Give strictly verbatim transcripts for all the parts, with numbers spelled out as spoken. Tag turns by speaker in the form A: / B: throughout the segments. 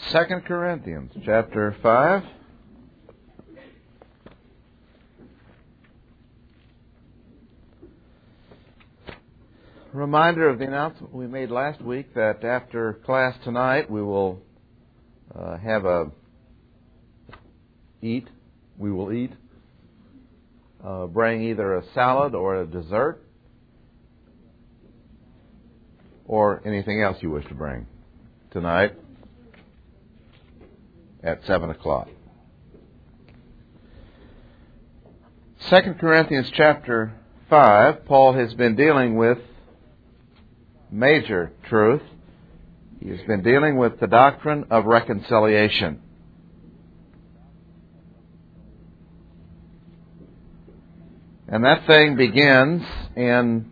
A: Second Corinthians chapter five. Reminder of the announcement we made last week that after class tonight we will uh, have a eat. We will eat. Uh, bring either a salad or a dessert or anything else you wish to bring tonight at seven o'clock. Second Corinthians chapter five, Paul has been dealing with major truth. He has been dealing with the doctrine of reconciliation. And that thing begins in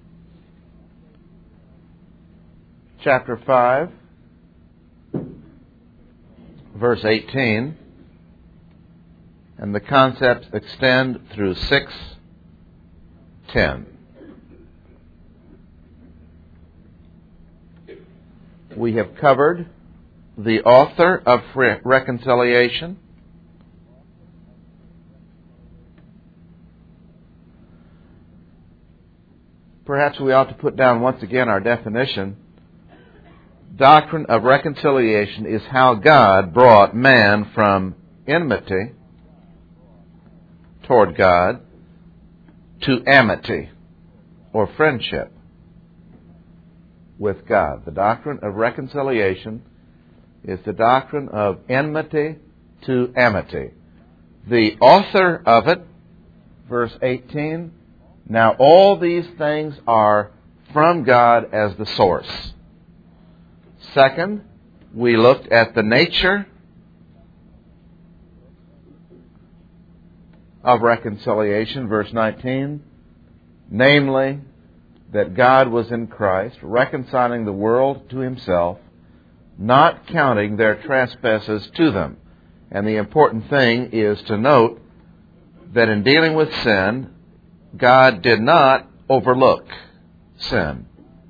A: chapter five, verse eighteen, and the concepts extend through six ten. We have covered the author of re- reconciliation, perhaps we ought to put down once again our definition. Doctrine of reconciliation is how God brought man from enmity toward God to amity or friendship with God. The doctrine of reconciliation is the doctrine of enmity to amity. The author of it, verse eighteen, now all these things are from God as the source. Second, we looked at the nature of reconciliation, verse nineteen, namely that God was in Christ, reconciling the world to Himself, not counting their trespasses to them. And the important thing is to note that in dealing with sin, God did not overlook sin.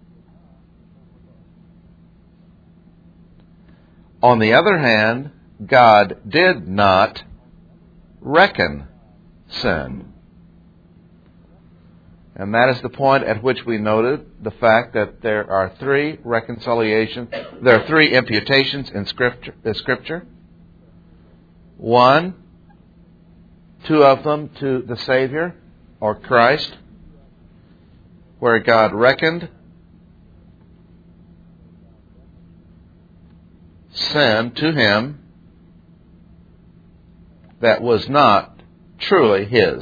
A: On the other hand, God did not reckon sin. And that is the point at which we noted the fact that there are three reconciliations, there are three imputations in Scripture. In scripture. One, two of them to the Savior, or Christ, where God reckoned sin to Him that was not truly His.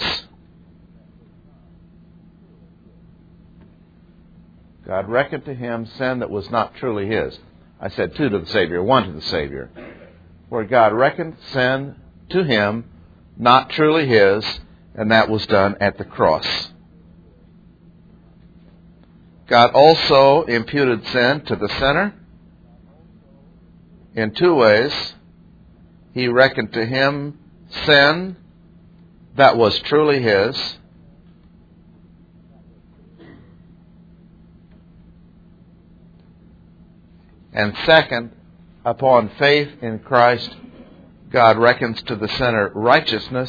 A: God reckoned to Him sin that was not truly His. I said two to the Savior, one to the Savior. Where God reckoned sin to Him not truly His, and that was done at the cross. God also imputed sin to the sinner in two ways. He reckoned to him sin that was truly his, and second, upon faith in Christ, God reckons to the sinner righteousness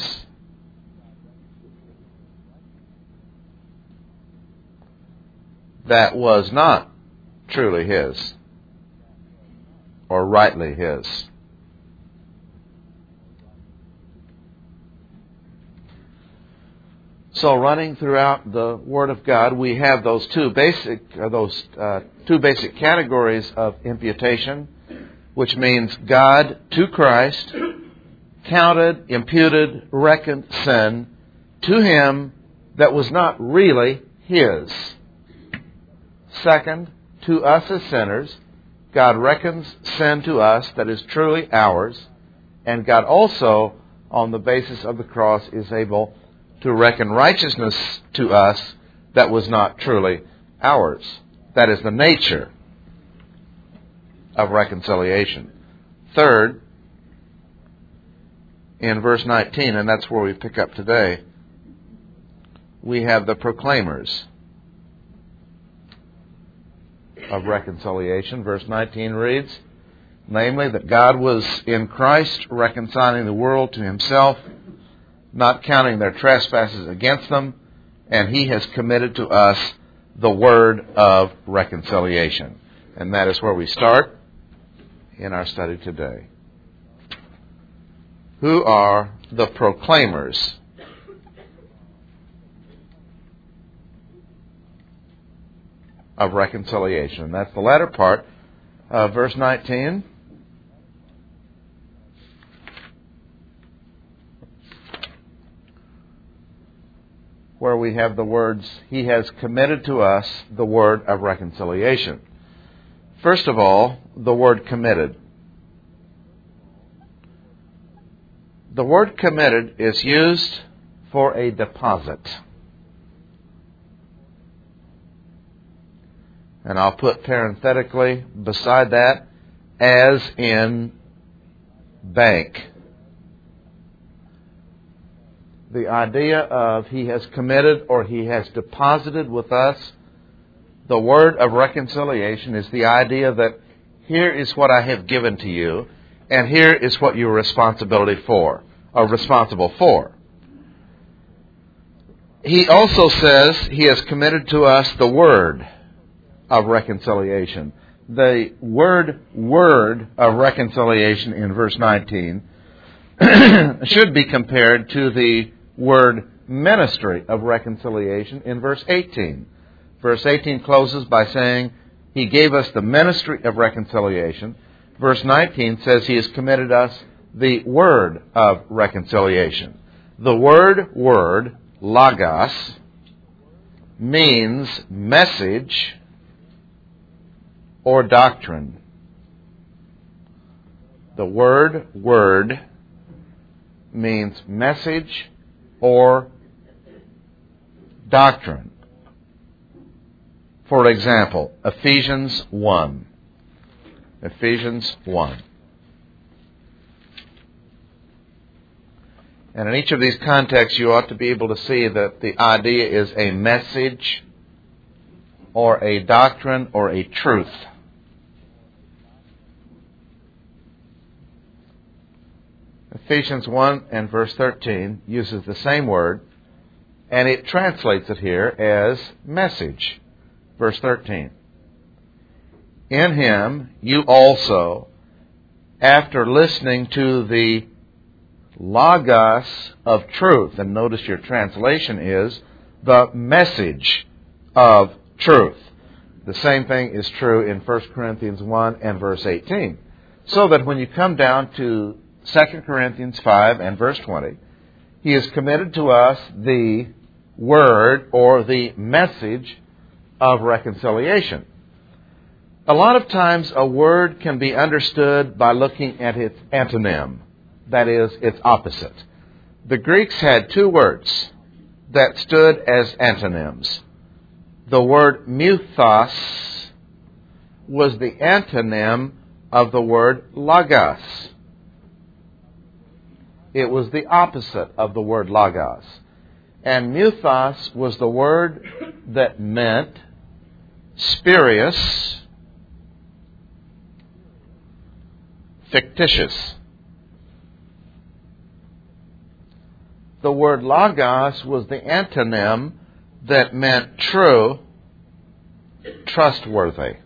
A: that was not truly his or rightly his. So, running throughout the Word of God, we have those two basic, uh, those uh, two basic categories of imputation, which means God to Christ counted, imputed, reckoned sin to Him that was not really His. Second, to us as sinners, God reckons sin to us that is truly ours, and God also, on the basis of the cross, is able to reckon righteousness to us that was not truly ours. That is the nature of reconciliation. Third, in verse nineteen, and that's where we pick up today, we have the proclaimers of reconciliation. Verse nineteen reads, namely that God was in Christ reconciling the world to himself, not counting their trespasses against them, and he has committed to us the word of reconciliation. And that is where we start in our study today. Who are the proclaimers of reconciliation? And that's the latter part of verse nineteen. Where we have the words, he has committed to us the word of reconciliation. First of all, the word committed. The word committed is used for a deposit. And I'll put parenthetically beside that, as in bank. The idea of he has committed or he has deposited with us the word of reconciliation is the idea that here is what I have given to you, and here is what you're responsibility for, or responsible for. He also says he has committed to us the word of reconciliation. The word word of reconciliation in verse nineteen should be compared to the word ministry of reconciliation in verse eighteen. Verse eighteen closes by saying he gave us the ministry of reconciliation. Verse nineteen says he has committed us the word of reconciliation. The word word, logos, means message or doctrine. The word word means message or doctrine. For example, Ephesians one. Ephesians one. And in each of these contexts, you ought to be able to see that the idea is a message or a doctrine or a truth. Ephesians one and verse thirteen uses the same word, and it translates it here as message. Verse thirteen. In him you also, after listening to the logos of truth, and notice your translation is the message of truth. The same thing is true in First Corinthians one and verse eighteen. So that when you come down to Second Corinthians five and verse twenty, he has committed to us the word or the message of reconciliation. A lot of times a word can be understood by looking at its antonym, that is, its opposite. The Greeks had two words that stood as antonyms. The word muthos was the antonym of the word logos. It was the opposite of the word logos. And muthos was the word that meant spurious, fictitious. The word logos was the antonym that meant true, trustworthy.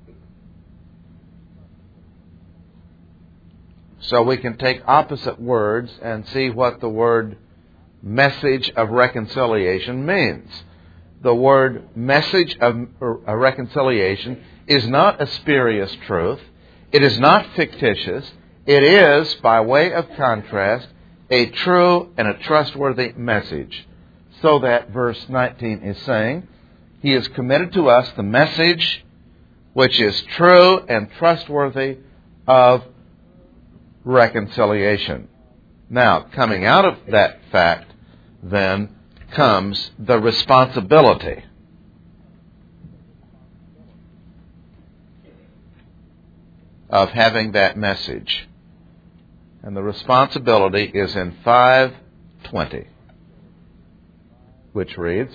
A: So we can take opposite words and see what the word message of reconciliation means. The word message of reconciliation is not a spurious truth. It is not fictitious. It is, by way of contrast, a true and a trustworthy message. So that verse nineteen is saying, he has committed to us the message which is true and trustworthy of reconciliation. Now, coming out of that fact, then, comes the responsibility of having that message. And the responsibility is in five twenty, which reads,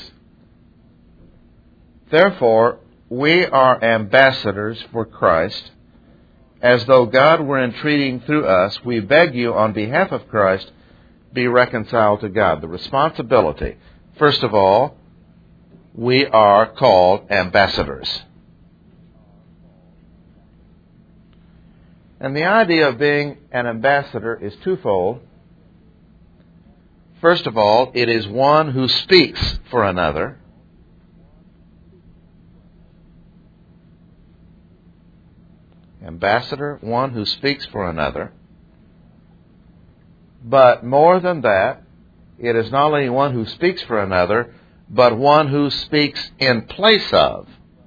A: Therefore, we are ambassadors for Christ, as though God were entreating through us, we beg you on behalf of Christ, be reconciled to God. The responsibility. First of all, we are called ambassadors. And the idea of being an ambassador is twofold. First of all, it is one who speaks for another. Ambassador, one who speaks for another. But more than that, it is not only one who speaks for another, but one who speaks in place of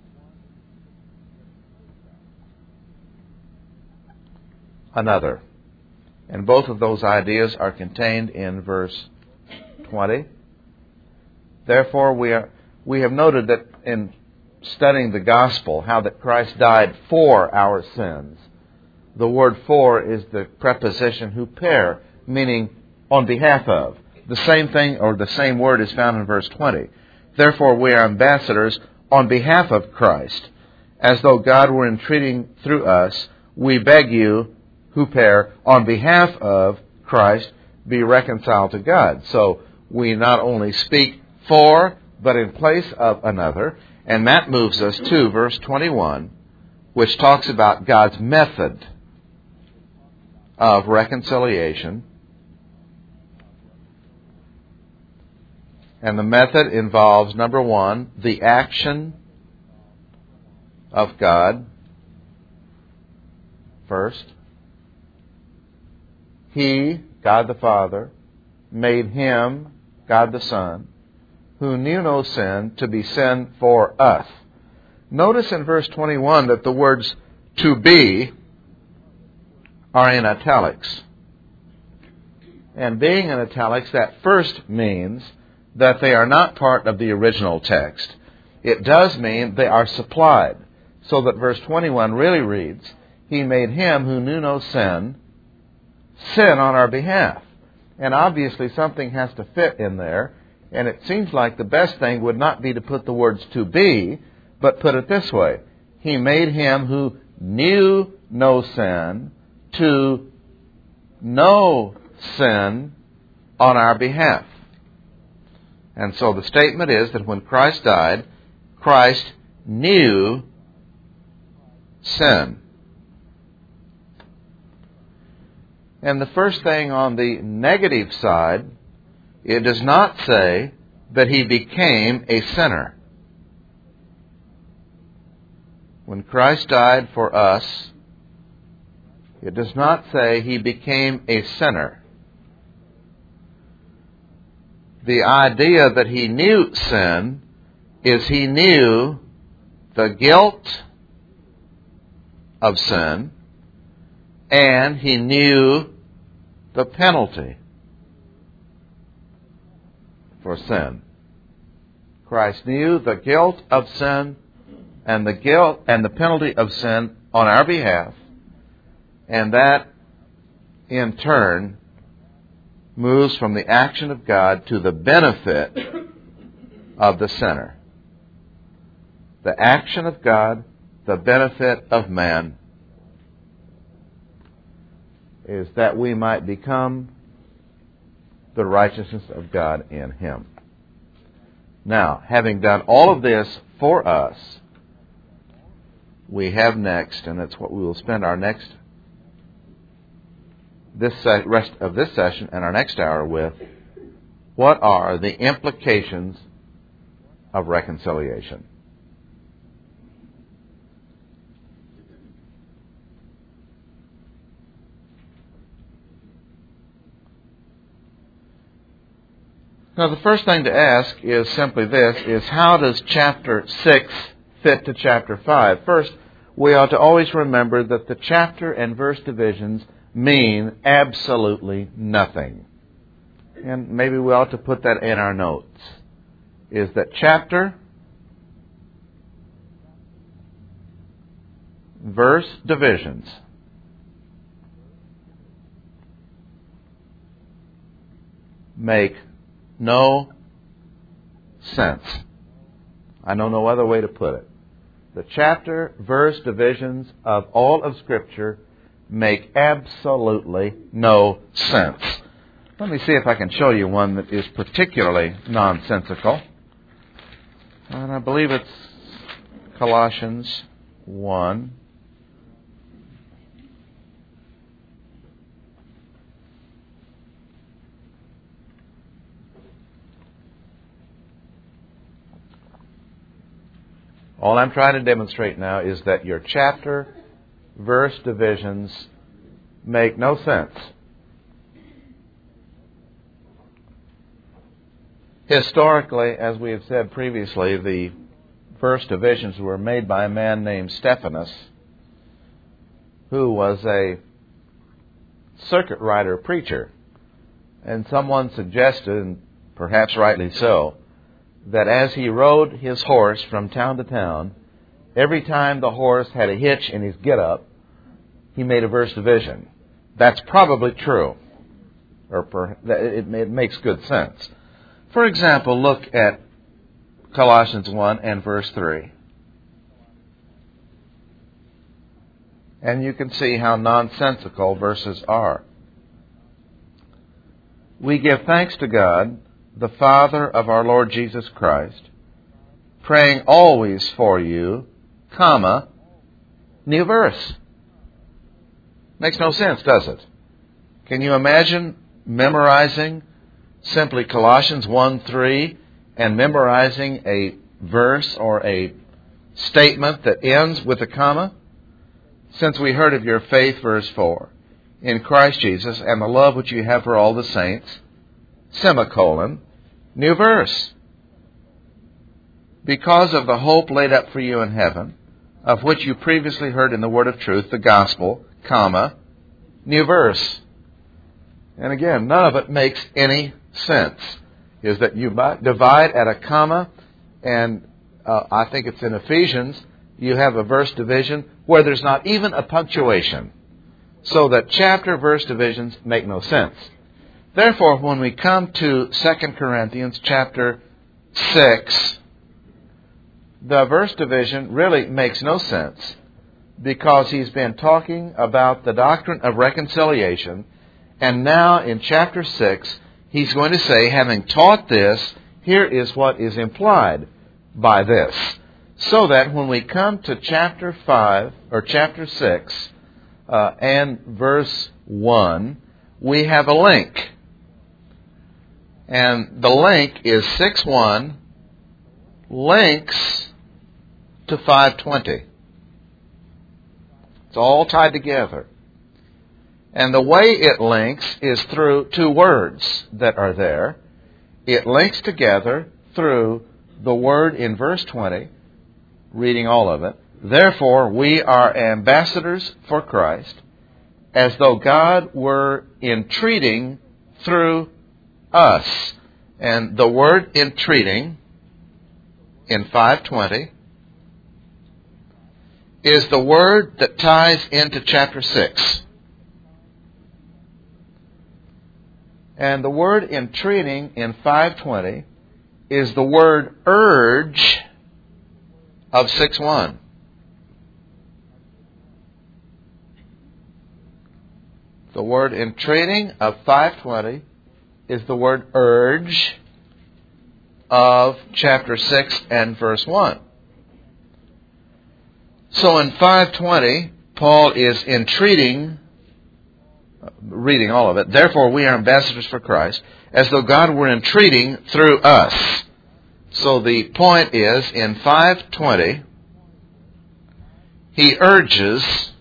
A: another. And both of those ideas are contained in verse twenty. Therefore, we are we have noted that in studying the gospel, how that Christ died for our sins. The word for is the preposition huper, meaning on behalf of. The same thing, or the same word is found in verse twenty. Therefore, we are ambassadors on behalf of Christ, as though God were entreating through us. We beg you, huper, on behalf of Christ, be reconciled to God. So we not only speak for, but in place of another. And that moves us to verse twenty-one, which talks about God's method of reconciliation. And the method involves, number one, the action of God first. He, God the Father, made Him, God the Son, who knew no sin, to be sin for us. Notice in verse twenty-one that the words to be are in italics. And being in italics, that first means that they are not part of the original text. It does mean they are supplied. So that verse twenty-one really reads, He made Him who knew no sin, sin on our behalf. And obviously something has to fit in there. And it seems like the best thing would not be to put the words to be, but put it this way. He made Him who knew no sin to know sin on our behalf. And so the statement is that when Christ died, Christ knew sin. And the first thing on the negative side, it does not say that He became a sinner. When Christ died for us, it does not say He became a sinner. The idea that He knew sin is He knew the guilt of sin, and He knew the penalty for sin. Christ knew the guilt of sin and the guilt and the penalty of sin on our behalf, and that in turn moves from the action of God to the benefit of the sinner. The action of God, the benefit of man, is that we might become the righteousness of God in Him. Now, having done all of this for us, we have next, and that's what we will spend our next this se- rest of this session and our next hour with, what are the implications of reconciliation? Now, the first thing to ask is simply this, is how does chapter six fit to chapter five? First, we ought to always remember that the chapter and verse divisions mean absolutely nothing. And maybe we ought to put that in our notes. Is that chapter, verse divisions make no sense. I know no other way to put it. The chapter, verse divisions of all of Scripture make absolutely no sense. Let me see if I can show you one that is particularly nonsensical. And I believe it's Colossians one. All I'm trying to demonstrate now is that your chapter verse divisions make no sense. Historically, as we have said previously, the verse divisions were made by a man named Stephanus, who was a circuit rider preacher. And someone suggested, and perhaps rightly so, that as he rode his horse from town to town, every time the horse had a hitch in his get-up, he made a verse division. That's probably true, or per, it, it makes good sense. For example, look at Colossians one and verse three. And you can see how nonsensical verses are. We give thanks to God, the Father of our Lord Jesus Christ, praying always for you, comma, new verse. Makes no sense, does it? Can you imagine memorizing simply Colossians one three and memorizing a verse or a statement that ends with a comma? Since we heard of your faith, verse four, in Christ Jesus, and the love which you have for all the saints, semicolon, new verse. Because of the hope laid up for you in heaven, of which you previously heard in the word of truth, the gospel, comma, new verse. And again, none of it makes any sense. Is that you divide at a comma, and uh, I think it's in Ephesians, you have a verse division where there's not even a punctuation. So that chapter-verse divisions make no sense. Therefore, when we come to Second Corinthians chapter six, the verse division really makes no sense because he's been talking about the doctrine of reconciliation, and now in chapter six, he's going to say, having taught this, here is what is implied by this. So that when we come to chapter five, or chapter six, uh, and verse one, we have a link. And the link is six one links to five twenty. It's all tied together. And the way it links is through two words that are there. It links together through the word in verse twenty, reading all of it. Therefore, we are ambassadors for Christ, as though God were entreating through us. And the word entreating in five twenty is the word that ties into chapter six. And the word entreating in five twenty is the word urge of six one. The word entreating of five twenty is the word urge of chapter six and verse one. So in five twenty, Paul is entreating, reading all of it, therefore we are ambassadors for Christ, as though God were entreating through us. So the point is, in five twenty, he urges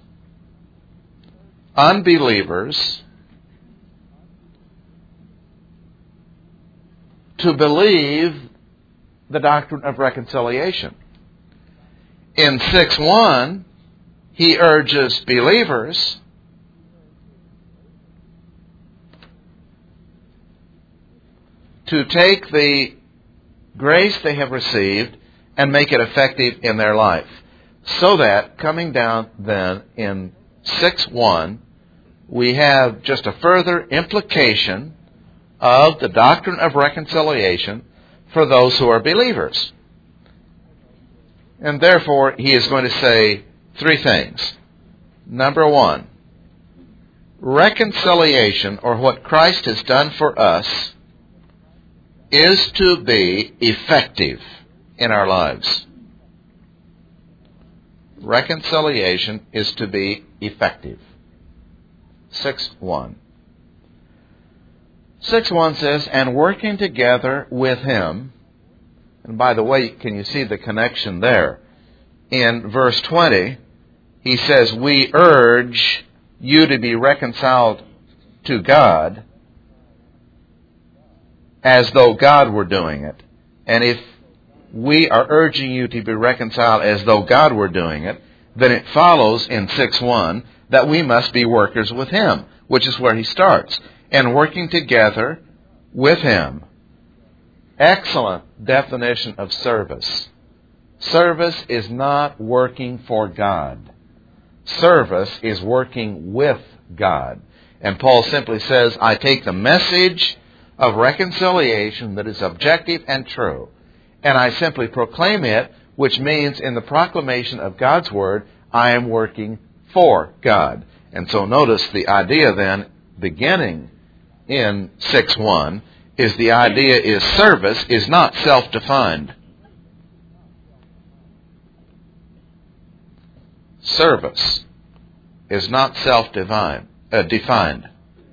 A: unbelievers to believe the doctrine of reconciliation. In six one, he urges believers to take the grace they have received and make it effective in their life. So that, coming down then in six one, we have just a further implication of the doctrine of reconciliation for those who are believers. And therefore, he is going to say three things. Number one, reconciliation, or what Christ has done for us, is to be effective in our lives. Reconciliation is to be effective. six one. six one says, and working together with Him. And by the way, can you see the connection there? In verse twenty, he says, we urge you to be reconciled to God as though God were doing it. And if we are urging you to be reconciled as though God were doing it, then it follows in six one that we must be workers with Him, which is where he starts. And working together with Him. Excellent definition of service. Service is not working for God. Service is working with God. And Paul simply says, I take the message of reconciliation that is objective and true, and I simply proclaim it, which means in the proclamation of God's Word, I am working for God. And so notice the idea then, beginning in six one, is the idea is service is not self-defined. Service is not self-defined. Uh, defined.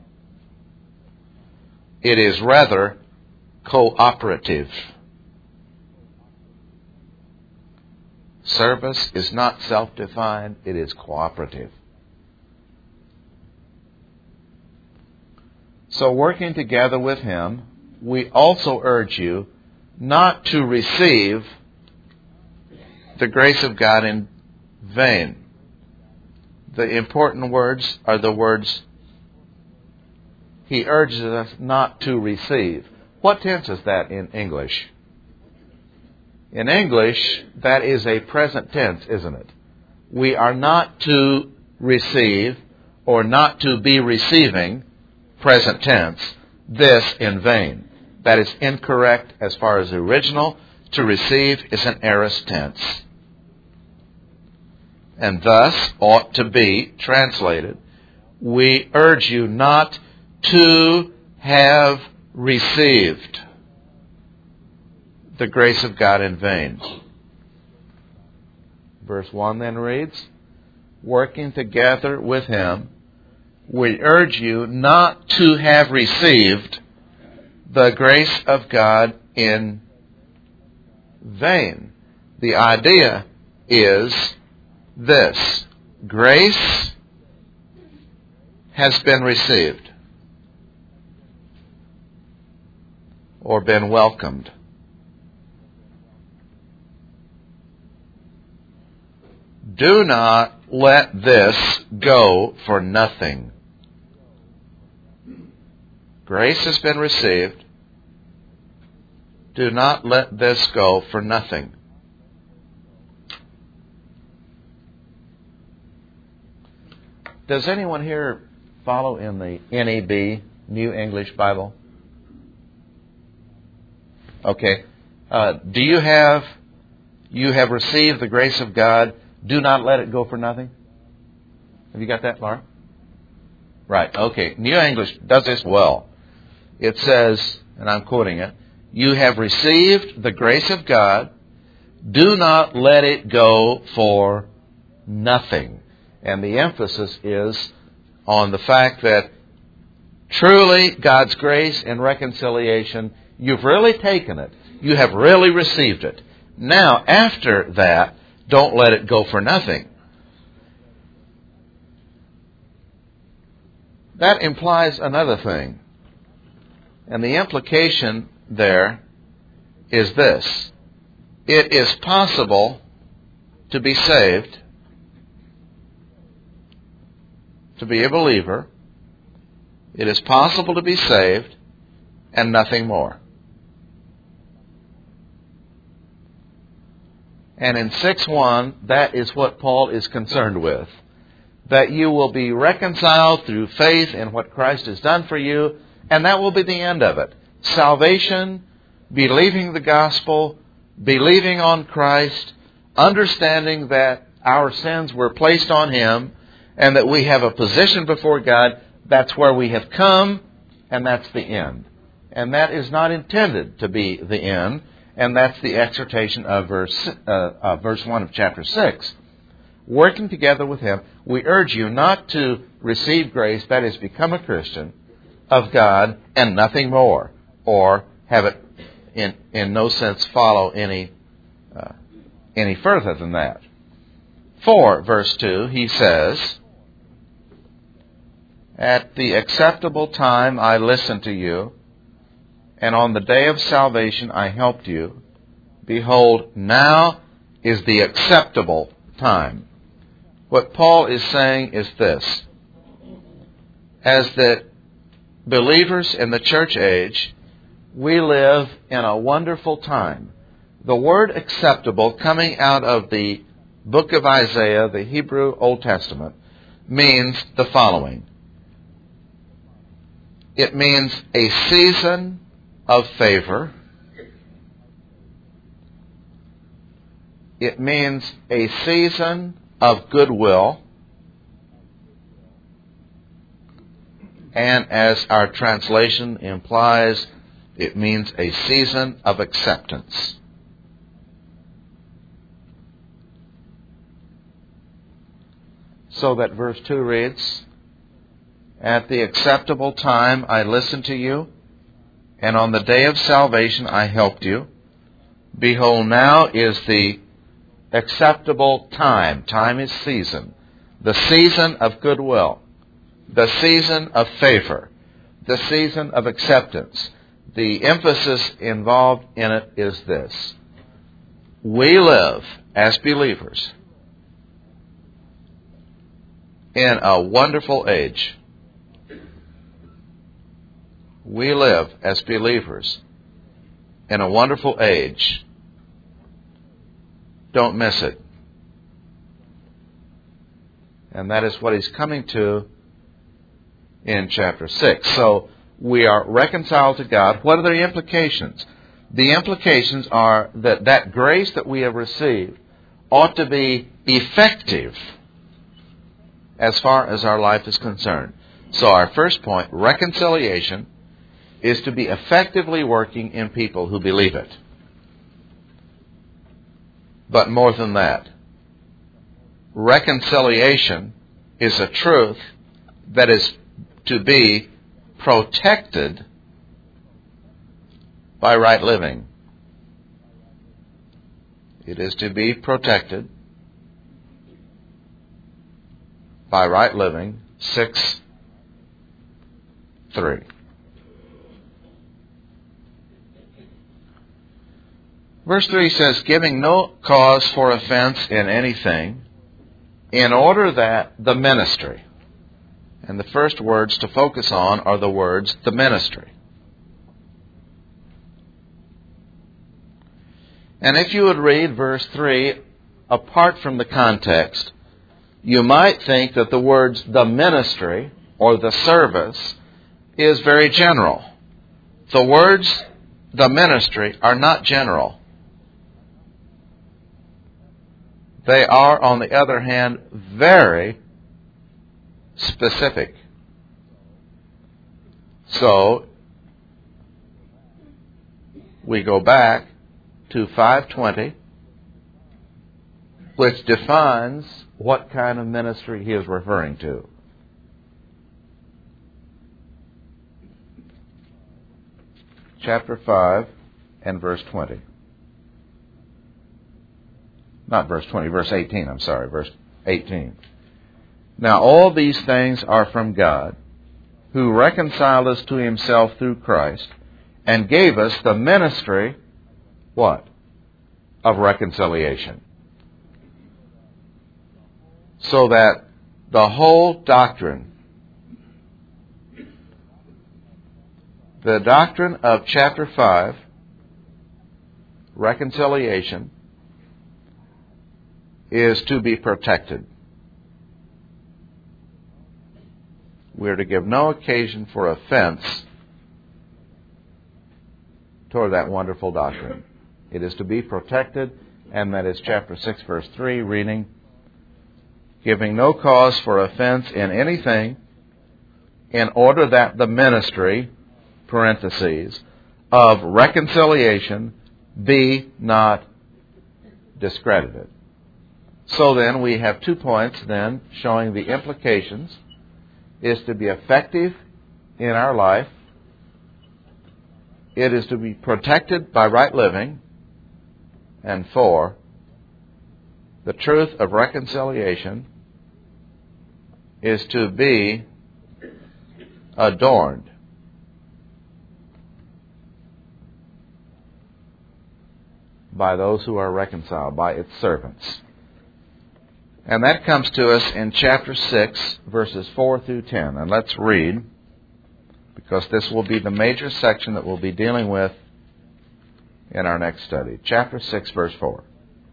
A: It is rather cooperative. Service is not self-defined, it is cooperative. So working together with Him, we also urge you not to receive the grace of God in vain. The important words are the words He urges us not to receive. What tense is that in English? In English, that is a present tense, isn't it? We are not to receive or not to be receiving, present tense, this in vain. That is incorrect as far as the original. To receive is an aorist tense. And thus ought to be translated, we urge you not to have received the grace of God in vain. Verse one then reads, working together with Him, we urge you not to have received the grace of God in vain. The idea is this: grace has been received or been welcomed. Do not let this go for nothing. Grace has been received. Do not let this go for nothing. Does anyone here follow in the N E B, New English Bible? Okay. Uh, do you have, you have received the grace of God, do not let it go for nothing? Have you got that, Laura? Right, okay. New English does this well. It says, and I'm quoting it, you have received the grace of God, do not let it go for nothing. And the emphasis is on the fact that truly God's grace and reconciliation, you've really taken it. You have really received it. Now, after that, don't let it go for nothing. That implies another thing. And the implication there is this: it is possible to be saved, to be a believer. It is possible to be saved and nothing more. And in six one, that is what Paul is concerned with. That you will be reconciled through faith in what Christ has done for you, and that will be the end of it. Salvation, believing the gospel, believing on Christ, understanding that our sins were placed on Him, and that we have a position before God. That's where we have come, and that's the end. And that is not intended to be the end, and that's the exhortation of verse, uh, uh, verse one of chapter six. Working together with Him, we urge you not to receive grace, that is, become a Christian of God and nothing more, or have it in, in no sense follow any, uh, any further than that. For, verse two, he says, at the acceptable time I listened to you, and on the day of salvation I helped you. Behold, now is the acceptable time. What Paul is saying is this: as the believers in the church age, we live in a wonderful time. The word acceptable, coming out of the book of Isaiah, the Hebrew Old Testament, means the following. It means a season of favor. It means a season of goodwill. And as our translation implies, it means a season of acceptance. So that verse two reads, at the acceptable time I listened to you, and on the day of salvation I helped you. Behold, now is the acceptable time. Time is season. The season of goodwill. The season of favor. The season of acceptance. The emphasis involved in it is this: we live as believers in a wonderful age. We live as believers in a wonderful age. Don't miss it. And that is what he's coming to in chapter six. So we are reconciled to God. What are the implications? The implications are that that grace that we have received ought to be effective as far as our life is concerned. So our first point, reconciliation, is to be effectively working in people who believe it. But more than that, reconciliation is a truth that is to be protected by right living. It is to be protected by right living. six three. Verse three says, giving no cause for offense in anything, in order that the ministry, and the first words to focus on are the words, the ministry. And if you would read verse three, apart from the context, you might think that the words, the ministry, or the service, is very general. The words, the ministry, are not general. They are, on the other hand, very specific. So, we go back to five twenty, which defines what kind of ministry he is referring to. Chapter five and verse twenty. Not verse twenty, verse eighteen, I'm sorry, verse eighteen. Now all these things are from God, who reconciled us to Himself through Christ, and gave us the ministry, what? Of reconciliation. So that the whole doctrine, the doctrine of chapter five, reconciliation, is to be protected. We are to give no occasion for offense toward that wonderful doctrine. It is to be protected, and that is chapter six, verse three, reading, giving no cause for offense in anything, in order that the ministry, parentheses, of reconciliation be not discredited. So then we have two points then showing the implications is to be effective in our life. It is to be protected by right living. And four, the truth of reconciliation is to be adorned by those who are reconciled, by its servants. And that comes to us in chapter six, verses four through ten. And let's read, because this will be the major section that we'll be dealing with in our next study. Chapter six, verse four.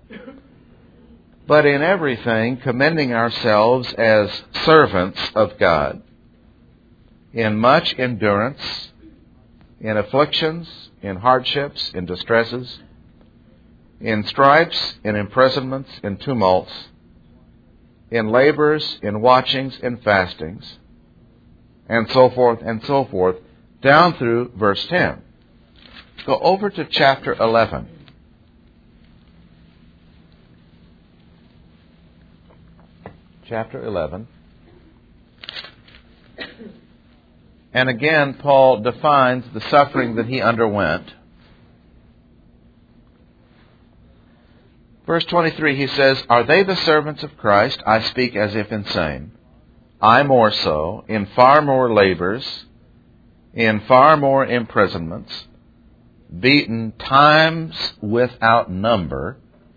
A: But in everything, commending ourselves as servants of God, in much endurance, in afflictions, in hardships, in distresses, in stripes, in imprisonments, in tumults, in labors, in watchings, in fastings, and so forth, and so forth, down through verse ten. Go over to chapter eleven. Chapter eleven. And again, Paul defines the suffering that he underwent. Verse twenty-three, he says, "Are they the servants of Christ? I speak as if insane. I more so, in far more labors, in far more imprisonments, beaten times without number,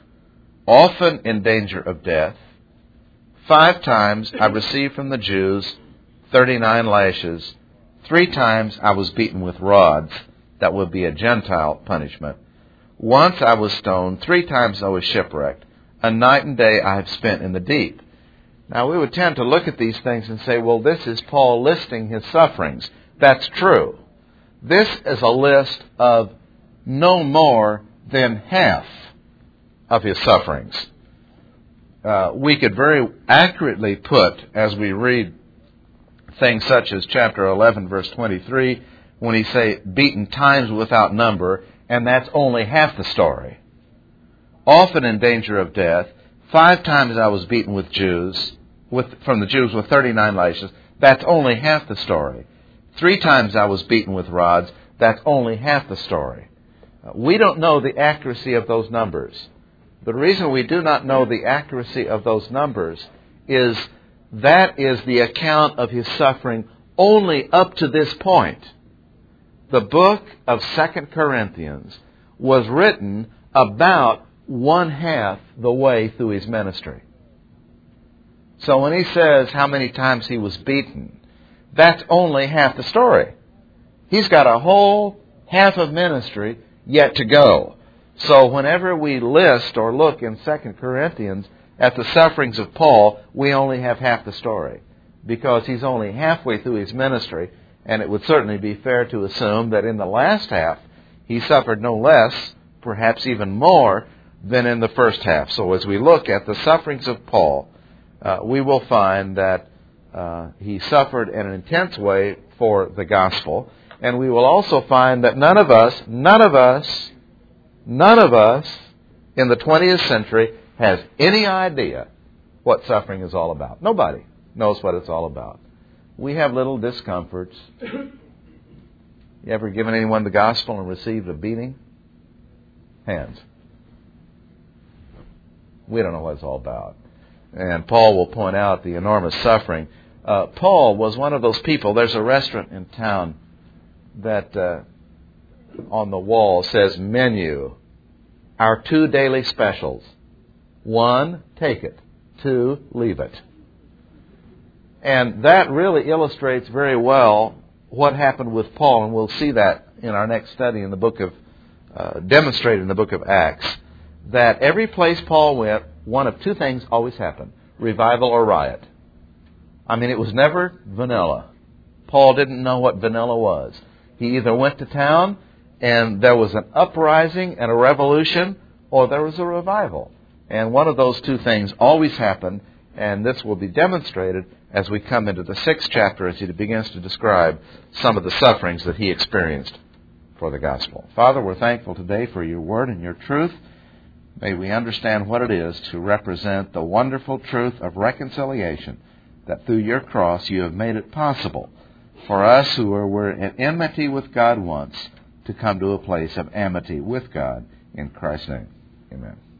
A: often in danger of death. Five times I received from the Jews thirty-nine lashes. Three times I was beaten with rods." That would be a Gentile punishment. "Once I was stoned, three times I was shipwrecked. A night and day I have spent in the deep." Now we would tend to look at these things and say, well, this is Paul listing his sufferings. That's true. This is a list of no more than half of his sufferings. Uh, we could very accurately put, as we read things such as chapter eleven, verse twenty-three, when he say, beaten times without number, and that's only half the story. Often in danger of death. Five times I was beaten with Jews, with, from the Jews with thirty-nine lashes. That's only half the story. Three times I was beaten with rods. That's only half the story. We don't know the accuracy of those numbers. The reason we do not know the accuracy of those numbers is that is the account of his suffering only up to this point. The book of Second Corinthians was written about one half the way through his ministry. So when he says how many times he was beaten, that's only half the story. He's got a whole half of ministry yet to go. So whenever we list or look in Second Corinthians at the sufferings of Paul, we only have half the story, because he's only halfway through his ministry. And it would certainly be fair to assume that in the last half, he suffered no less, perhaps even more, than in the first half. So as we look at the sufferings of Paul, uh, we will find that uh, he suffered in an intense way for the gospel. And we will also find that none of us, none of us, none of us in the twentieth century has any idea what suffering is all about. Nobody knows what it's all about. We have little discomforts. You ever given anyone the gospel and received a beating? Hands. We don't know what it's all about. And Paul will point out the enormous suffering. Uh, Paul was one of those people. There's a restaurant in town that uh, on the wall says menu. Our two daily specials. One, take it. Two, leave it. And that really illustrates very well what happened with Paul, and we'll see that in our next study in the book of, uh, demonstrated in the book of Acts, that every place Paul went, one of two things always happened: revival or riot. I mean, it was never vanilla. Paul didn't know what vanilla was. He either went to town and there was an uprising and a revolution, or there was a revival. And one of those two things always happened, and this will be demonstrated as we come into the sixth chapter as he begins to describe some of the sufferings that he experienced for the gospel. Father, we're thankful today for your word and your truth. May we understand what it is to represent the wonderful truth of reconciliation, that through your cross you have made it possible for us who were in enmity with God once to come to a place of amity with God. In Christ's name, amen.